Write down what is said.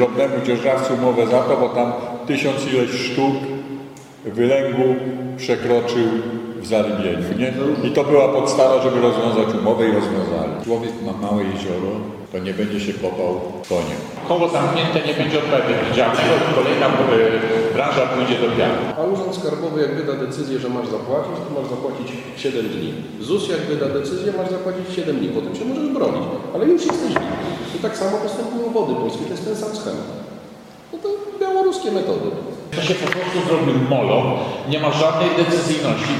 drobnemu dzierżawcy umowę za to, bo tam 1000 ileś sztuk wylęgu przekroczył w zarybieniu, nie? I to była podstawa, żeby rozwiązać umowę i rozwiązali. Człowiek ma małe jezioro, to nie będzie się kopał koniem. Koło zamknięte nie będzie odpowiedzialnego, kolejna branża pójdzie do pianu. A Urząd Skarbowy jak wyda decyzję, że masz zapłacić, to masz zapłacić 7 dni. ZUS jak wyda decyzję, masz zapłacić 7 dni. Potem się możesz bronić, ale już jesteś winny. I tak samo postępują Wody Polskie, to jest ten sam schemat. No to białoruskie metody. To się po prostu zrobił molo, nie ma żadnej decyzyjności.